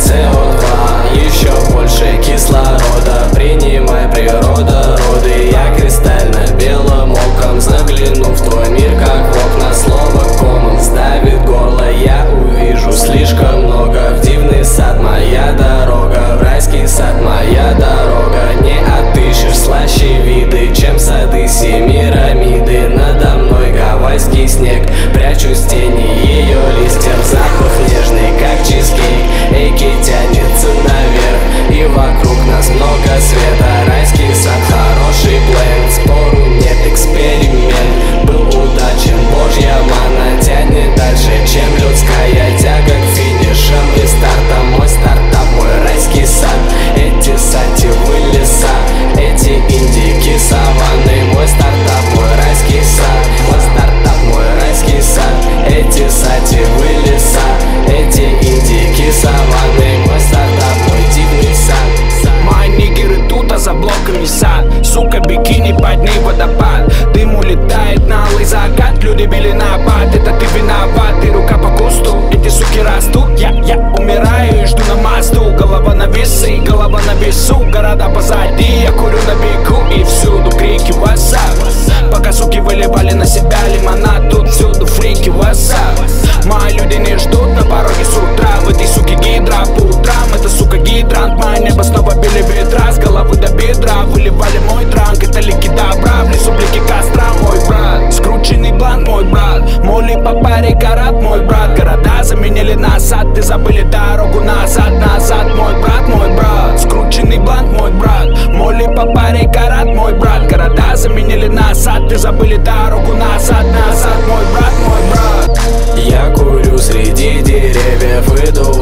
CO2, еще больше кислорода. Принимай, природа, роды. Я кристально белым оком загляну в твой мир, как в окна. Слово комом сдавит горло, я увижу слишком много. В дивный сад моя дорога, в райский сад моя дорога. Не отыщешь слаще виды, чем сады Семирамиды. Надо мной гавайский снег, прячусь в тени ее листьев. Запах нежный, как чизкейк, эйки тянется наверх, и вокруг нас много света. Райский сад, хороший план, спору нет, эксперимент был удачен. Божья мана тянет дальше, чем людская тяга к финишам и стартам. Мой стартап, мой райский сад, эти сативы леса, эти индики саванны. Мой стартап, мой райский сад, мой стартап, мой райский сад, эти сативы леса, эти индики саванны. Мой стартап, мой дивный сад. Мои нигеры тут, а за блоками сад. Сука, бикини, под ней водопад. Дым улетает на алый закат. Люди били на абат, это ты виноват. И рука по кусту, эти суки растут. Я умираю и жду на мосту. Голова на весы, голова на весу. Города позади, я курю на бегу. И всюду крики WhatsApp. Пока суки выливали на себя лимонад, тут всюду фрики WhatsApp. Мои люди не ждут на пороге с утра. В этой суке гидра по утрам. Это сука гидрант, мое небо снова били ветра. С головы до бедра выливали мой транк. Это лики добра, в лесу блики костра, мой брат. Скрученный блант, мой брат. Моли по паре карат, мой брат. Города заменили насад, ты забыли дорогу назад, назад, мой брат, мой брат. Скрученный блант, мой брат. Моли по паре карат, мой брат. Города заменили насад, ты забыли дорогу назад, назад, мой брат, мой брат. Я курю среди деревьев, иду